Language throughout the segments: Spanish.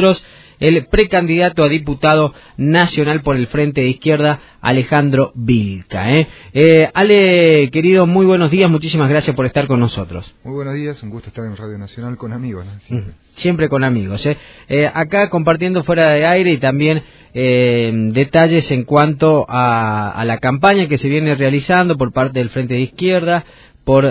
nosotros el precandidato a diputado nacional por el Frente de Izquierda, Alejandro Vilca. Ale, querido, muy buenos días, muchísimas gracias por estar con nosotros. Muy buenos días, un gusto estar en Radio Nacional con amigos, ¿no? Siempre con amigos. Acá compartiendo fuera de aire y también detalles en cuanto a la campaña que se viene realizando por parte del Frente de Izquierda, por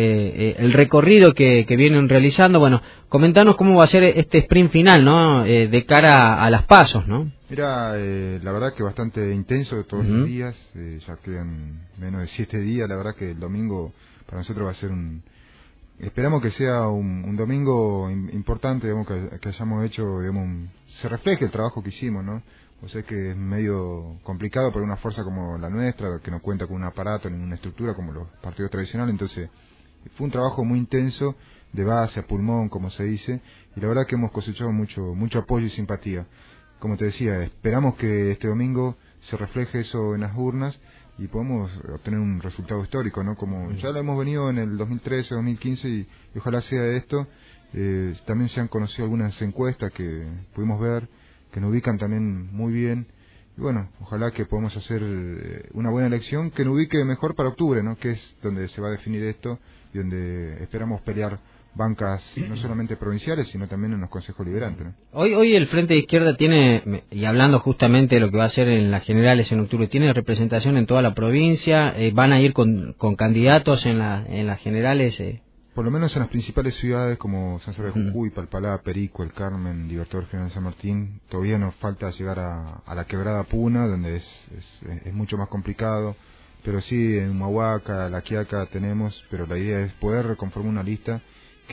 el recorrido que vienen realizando. Bueno, comentanos cómo va a ser este sprint final, ¿no? De cara a las PASO, ¿no? Mira, la verdad que bastante intenso todos los días, ya quedan menos de 7 días, la verdad que el domingo para nosotros va a ser esperamos que sea un domingo importante, digamos, que hayamos hecho, digamos, se refleje el trabajo que hicimos, ¿no? O sea que es medio complicado para una fuerza como la nuestra, que no cuenta con un aparato ni una estructura como los partidos tradicionales. Entonces fue un trabajo muy intenso, de base a pulmón, como se dice, y la verdad que hemos cosechado mucho apoyo y simpatía. Como te decía, esperamos que este domingo se refleje eso en las urnas y podemos obtener un resultado histórico, ¿no? Como ya lo hemos venido en el 2013, 2015 y ojalá sea esto. También se han conocido algunas encuestas que pudimos ver, que nos ubican también muy bien, y bueno, ojalá que podamos hacer una buena elección que nos ubique mejor para octubre, ¿no? Que es donde se va a definir esto y donde esperamos pelear bancas no solamente provinciales, sino también en los consejos liberantes, ¿no? Hoy el Frente de Izquierda tiene, y hablando justamente de lo que va a ser en las generales en octubre, tiene representación en toda la provincia, van a ir con candidatos en las generales. Por lo menos en las principales ciudades como San Salvador de Jujuy, Palpalá, Perico, El Carmen, Libertador General San Martín. Todavía nos falta llegar a la Quebrada Puna, donde es mucho más complicado, pero sí en Humahuaca, La Quiaca tenemos, pero la idea es poder conformar una lista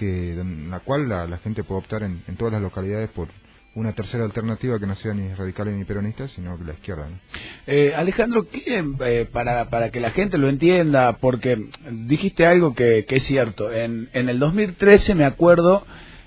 en la cual la gente puede optar en todas las localidades por una tercera alternativa que no sea ni radical ni peronista, sino la izquierda, ¿no? Alejandro, para que la gente lo entienda, porque dijiste algo que es cierto. En el 2013, me acuerdo,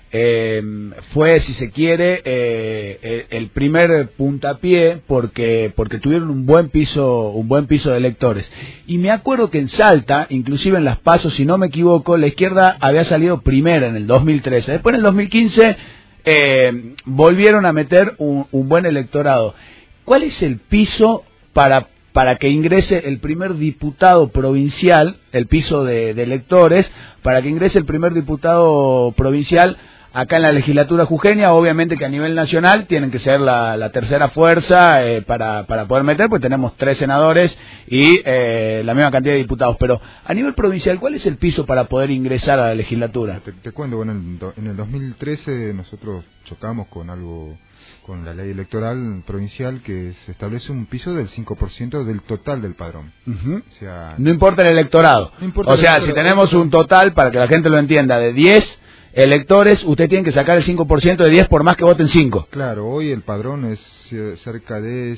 fue, si se quiere, el primer puntapié porque tuvieron un buen piso de electores. Y me acuerdo que en Salta, inclusive en las PASO, si no me equivoco, la izquierda había salido primera en el 2013. Después en el 2015 volvieron a meter un buen electorado. ¿Cuál es el piso para que ingrese el primer diputado provincial, el piso de electores, para que ingrese el primer diputado provincial acá en la legislatura jujeña? Obviamente que a nivel nacional tienen que ser la tercera fuerza para poder meter, pues tenemos 3 senadores y la misma cantidad de diputados. Pero a nivel provincial, ¿cuál es el piso para poder ingresar a la legislatura? Te cuento, bueno, en el 2013 nosotros chocamos con la ley electoral provincial, que se establece un piso del 5% del total del padrón. O sea, no importa el electorado. No importa si tenemos un total, para que la gente lo entienda, de 10 electores, usted tiene que sacar el 5% de 10 por más que voten 5. Claro, hoy el padrón es cerca de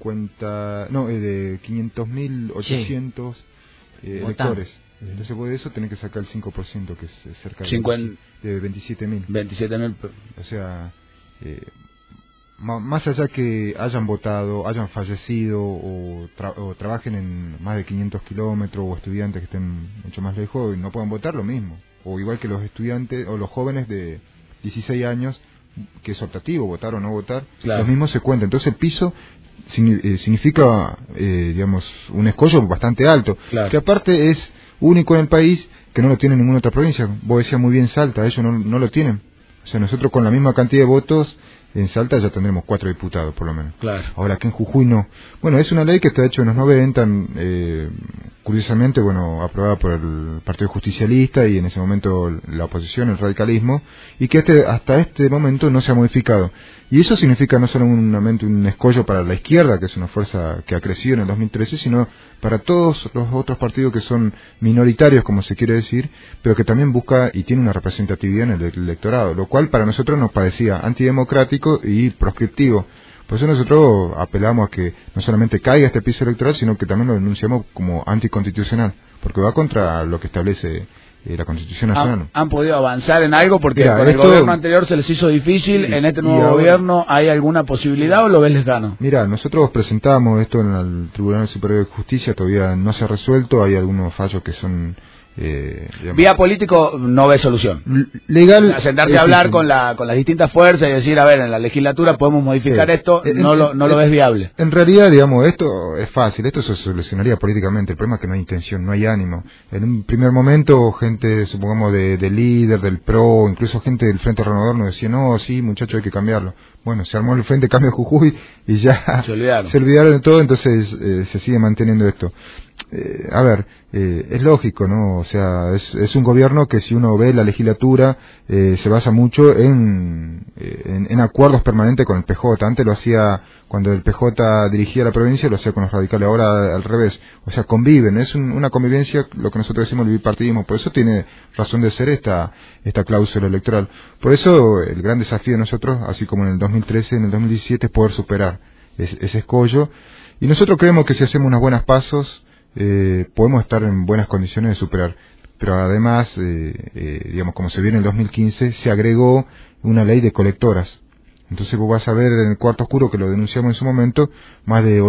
500.800 electores. Entonces vos de eso tenés que sacar el 5%, que es cerca de 27.000. 27.000. O sea, más allá que hayan votado, hayan fallecido o trabajen en más de 500 kilómetros, o estudiantes que estén mucho más lejos y no puedan votar, lo mismo. O igual que los estudiantes o los jóvenes de 16 años, que es optativo, votar o no votar, claro, los mismos se cuentan. Entonces el piso significa, digamos, un escollo bastante alto, claro, que aparte es único en el país, que no lo tiene ninguna otra provincia. Vos decías muy bien Salta, ellos no lo tienen. O sea, nosotros con la misma cantidad de votos en Salta ya tendremos 4 diputados por lo menos. Claro. Ahora que en Jujuy no. Bueno, es una ley que está hecha en los 90, curiosamente, bueno, aprobada por el Partido Justicialista y en ese momento la oposición, el radicalismo, y que hasta este momento no se ha modificado. Y eso significa no solamente un escollo para la izquierda, que es una fuerza que ha crecido en el 2013, sino para todos los otros partidos que son minoritarios, como se quiere decir, pero que también busca y tiene una representatividad en el electorado, lo cual para nosotros nos parecía antidemocrático y proscriptivo. Por eso nosotros apelamos a que no solamente caiga este piso electoral, sino que también lo denunciamos como anticonstitucional, porque va contra lo que establece la Constitución Nacional. ¿Han podido avanzar en algo? Porque Mira, con el gobierno anterior se les hizo difícil. Sí, ¿en este nuevo gobierno hay alguna posibilidad o lo ves lejano? Mira, nosotros presentamos esto en el Tribunal Superior de Justicia, todavía no se ha resuelto, hay algunos fallos que son Vía político no ve solución. Legal. Sentarse a hablar con las distintas fuerzas y decir, a ver, en la legislatura podemos modificar esto, no lo ves viable. En realidad, digamos, esto es fácil, esto se solucionaría políticamente. El problema es que no hay intención, no hay ánimo. En un primer momento, gente, supongamos, del líder, del PRO, incluso gente del Frente Renovador nos decía, no, sí, muchachos, hay que cambiarlo. Bueno, se armó el Frente Cambio Jujuy y ya se olvidaron de todo, entonces se sigue manteniendo esto. A ver, es lógico, ¿no? O sea, es un gobierno que, si uno ve la legislatura, se basa mucho en acuerdos permanentes con el PJ. Antes lo hacía, cuando el PJ dirigía la provincia, lo hacía con los radicales, ahora al revés. O sea, conviven, es una convivencia, lo que nosotros decimos el bipartidismo. Por eso tiene razón de ser esta cláusula electoral. Por eso el gran desafío de nosotros, así como en el 2013, en el 2017, es poder superar ese escollo. Y nosotros creemos que si hacemos unos buenos pasos, podemos estar en buenas condiciones de superar. Pero además, digamos, como se vio en el 2015, se agregó una ley de colectoras. Entonces vos vas a ver en el cuarto oscuro, que lo denunciamos en su momento, más de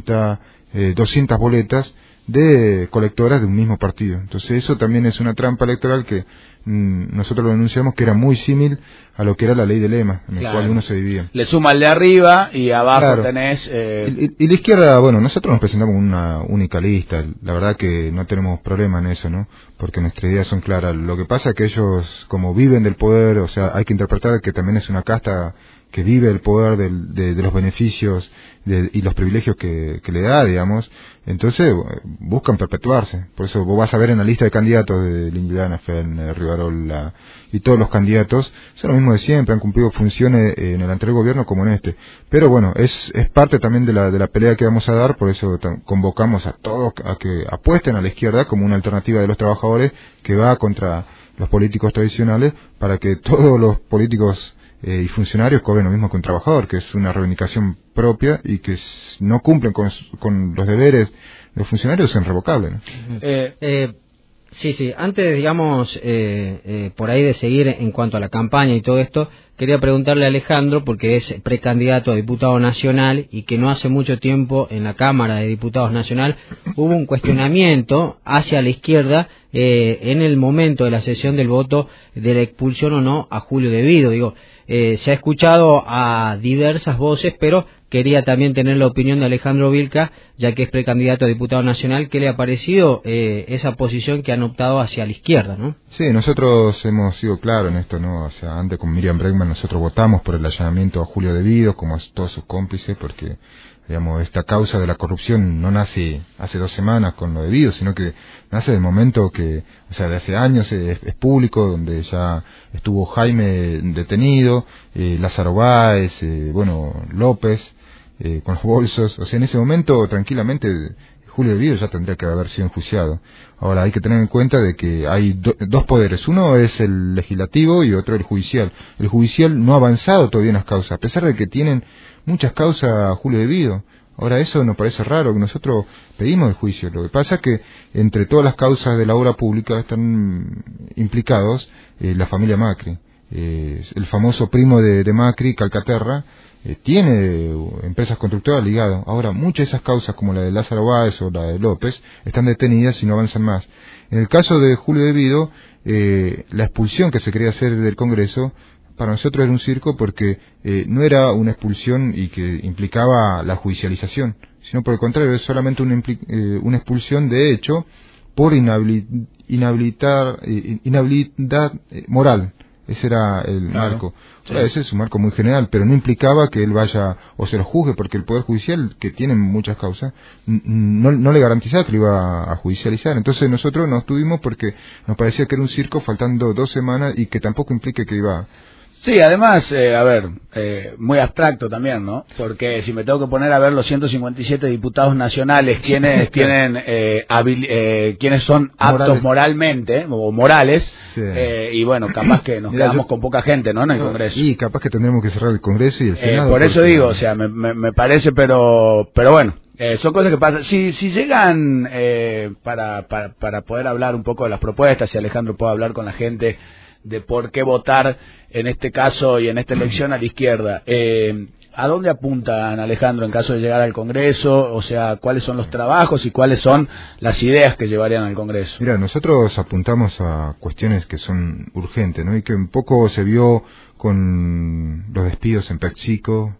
200 boletas de colectoras de un mismo partido. Entonces eso también es una trampa electoral que nosotros lo denunciamos, que era muy símil a lo que era la ley de Lema, en el cual uno se dividía. Le suma el de arriba y abajo tenés... Y la izquierda, bueno, nosotros nos presentamos una única lista, la verdad que no tenemos problema en eso, ¿no? Porque nuestras ideas son claras. Lo que pasa es que ellos, como viven del poder, o sea, hay que interpretar que también es una casta que vive el poder de los beneficios y los privilegios que le da, digamos. Entonces buscan perpetuarse. Por eso vos vas a ver en la lista de candidatos de Liliana, Fellner, Rivarola y todos los candidatos son los mismos de siempre, han cumplido funciones en el anterior gobierno como en este. Pero bueno, es parte también de la pelea que vamos a dar. Por eso convocamos a todos a que apuesten a la izquierda como una alternativa de los trabajadores que va contra los políticos tradicionales, para que todos los políticos y funcionarios cobren lo mismo que un trabajador, que es una reivindicación propia, y que no cumplen con los deberes de los funcionarios es irrevocable, ¿no? Sí, antes, digamos, por ahí de seguir en cuanto a la campaña y todo esto, quería preguntarle a Alejandro, porque es precandidato a diputado nacional y que no hace mucho tiempo en la Cámara de Diputados Nacional hubo un cuestionamiento hacia la izquierda en el momento de la sesión del voto de la expulsión o no a Julio De Vido. Digo, se ha escuchado a diversas voces, pero quería también tener la opinión de Alejandro Vilca, ya que es precandidato a diputado nacional. ¿Qué le ha parecido esa posición que han optado hacia la izquierda, no? Sí, nosotros hemos sido claros en esto, ¿no? O sea, antes con Miriam Bregman nosotros votamos por el allanamiento a Julio De Vido, como a todos sus cómplices, porque, digamos, esta causa de la corrupción no nace hace 2 semanas con lo de Vido, sino que nace del momento que, o sea, de hace años es público, donde ya estuvo Jaime detenido, Lázaro Báez, López, con los bolsos. O sea, en ese momento, tranquilamente, Julio De Vido ya tendría que haber sido enjuiciado. Ahora, hay que tener en cuenta de que hay dos poderes. Uno es el legislativo y otro el judicial. El judicial no ha avanzado todavía en las causas, a pesar de que tienen muchas causas Julio De Vido. Ahora, eso nos parece raro, que nosotros pedimos el juicio. Lo que pasa es que entre todas las causas de la obra pública están implicados la familia Macri. El famoso primo de Macri, Calcaterra, tiene empresas constructoras ligadas. Ahora, muchas de esas causas, como la de Lázaro Báez o la de López, están detenidas y no avanzan más. En el caso de Julio De Vido, la expulsión que se quería hacer del Congreso, para nosotros era un circo, porque no era una expulsión y que implicaba la judicialización, sino por el contrario, es solamente una expulsión de hecho por inhabilidad moral. Ese era el marco. Sí. Ese es un marco muy general, pero no implicaba que él vaya o se lo juzgue, porque el Poder Judicial, que tiene muchas causas, no le garantizaba que lo iba a judicializar. Entonces nosotros nos tuvimos, porque nos parecía que era un circo, faltando 2 semanas, y que tampoco implique que iba... Sí, además, muy abstracto también, ¿no? Porque si me tengo que poner a ver los 157 diputados nacionales, quienes tienen, quienes son aptos moralmente, o morales, sí. Y bueno, capaz que nos quedamos con poca gente, ¿no? En el Congreso. Y capaz que tendremos que cerrar el Congreso y el Senado. Por eso digo, o sea, me parece, pero bueno. Son cosas que pasan. Si llegan, para poder hablar un poco de las propuestas, si Alejandro puede hablar con la gente de por qué votar en este caso y en esta elección a la izquierda. ¿A dónde apuntan, Alejandro, en caso de llegar al Congreso? O sea, ¿cuáles son los trabajos y cuáles son las ideas que llevarían al Congreso? Mira, nosotros apuntamos a cuestiones que son urgentes, ¿no? Y que un poco se vio con los despidos en PepsiCo,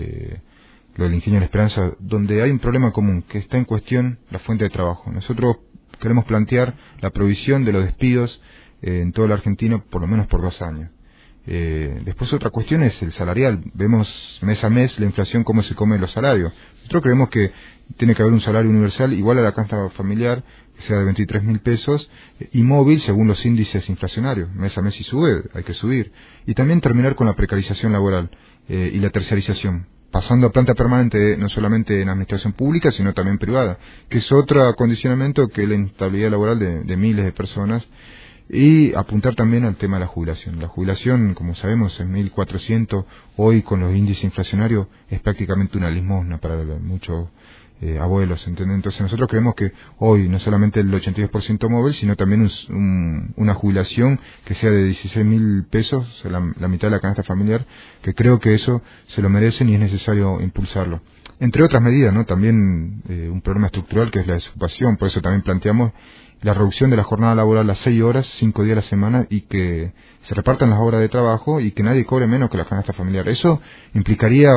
lo del Ingenio de la Esperanza, donde hay un problema común, que está en cuestión la fuente de trabajo. Nosotros queremos plantear la prohibición de los despidos en toda la Argentina, por lo menos por 2 años. Después otra cuestión es el salarial. Vemos mes a mes la inflación, cómo se come los salarios. Nosotros creemos que tiene que haber un salario universal igual a la canasta familiar, que sea de 23.000 pesos, y móvil según los índices inflacionarios. Mes a mes si sube, hay que subir. Y también terminar con la precarización laboral y la terciarización, pasando a planta permanente no solamente en administración pública, sino también privada, que es otro acondicionamiento que es la inestabilidad laboral de miles de personas. Y apuntar también al tema de la jubilación. La jubilación, como sabemos, en 1.400, hoy con los índices inflacionarios, es prácticamente una limosna para muchos abuelos, ¿entendés? Entonces nosotros creemos que hoy no solamente el 82% móvil, sino también una jubilación que sea de 16.000 pesos, la mitad de la canasta familiar, que creo que eso se lo merecen y es necesario impulsarlo. Entre otras medidas, ¿no? También un problema estructural que es la desocupación, por eso también planteamos la reducción de la jornada laboral a 6 horas, 5 días a la semana, y que se repartan las horas de trabajo y que nadie cobre menos que la canasta familiar. Eso implicaría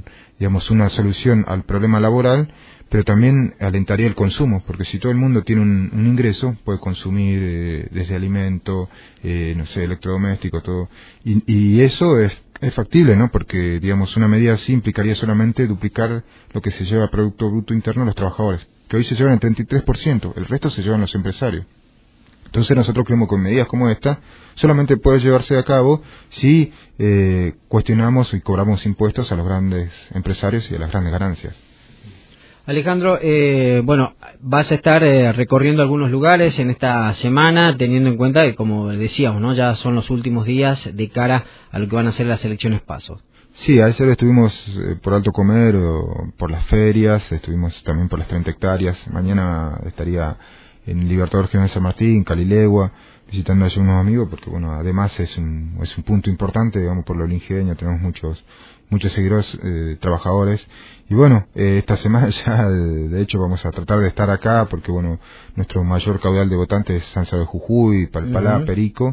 una solución al problema laboral, pero también alentaría el consumo, porque si todo el mundo tiene un ingreso, puede consumir desde alimento, electrodoméstico, todo, y eso es factible, ¿no? Porque, una medida así implicaría solamente duplicar lo que se lleva a Producto Bruto Interno a los trabajadores, que hoy se llevan el 33%, el resto se llevan los empresarios. Entonces nosotros creemos que con medidas como esta solamente puede llevarse a cabo si cuestionamos y cobramos impuestos a los grandes empresarios y a las grandes ganancias. Alejandro, vas a estar recorriendo algunos lugares en esta semana, teniendo en cuenta que, como decíamos, ¿no? Ya son los últimos días de cara a lo que van a ser las elecciones PASO. Sí, ayer estuvimos por Alto Comer, por las ferias, estuvimos también por las 30 hectáreas. Mañana estaría en Libertador General San Martín, Calilegua, visitando allí unos amigos, porque además es un punto importante, por lo Ingenio, tenemos muchos seguidores, trabajadores. Y esta semana ya, de hecho, vamos a tratar de estar acá, porque nuestro mayor caudal de votantes es San Salvador de Jujuy, Palpalá, Perico,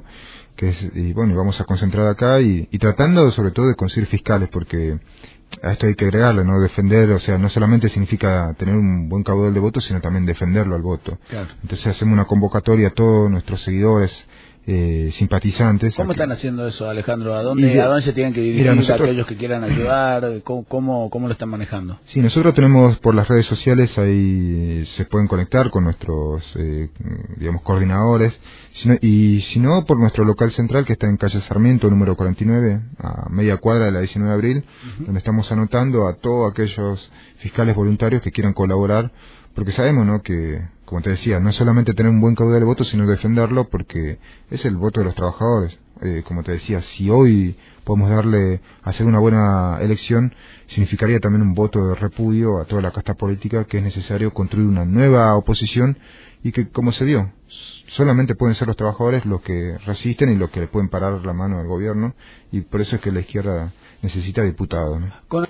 vamos a concentrar acá y tratando sobre todo de conseguir fiscales, porque a esto hay que agregarle, ¿no? Defender, no solamente significa tener un buen caudal de votos, sino también defenderlo al voto. Claro. Entonces hacemos una convocatoria a todos nuestros seguidores, simpatizantes. ¿Cómo están haciendo eso, Alejandro? ¿A dónde se tienen que dirigir aquellos que quieran ayudar? ¿Cómo lo están manejando? Sí, nosotros tenemos por las redes sociales, ahí se pueden conectar con nuestros coordinadores, y si no, por nuestro local central que está en calle Sarmiento, número 49, a media cuadra de la 19 de abril, donde estamos anotando a todos aquellos fiscales voluntarios que quieran colaborar, porque sabemos, ¿no?, que, como te decía, no es solamente tener un buen caudal de votos, sino defenderlo, porque es el voto de los trabajadores. Como te decía, si hoy podemos hacer una buena elección, significaría también un voto de repudio a toda la casta política, que es necesario construir una nueva oposición, y que, como se vio, solamente pueden ser los trabajadores los que resisten y los que le pueden parar la mano al gobierno, y por eso es que la izquierda necesita diputados, ¿no?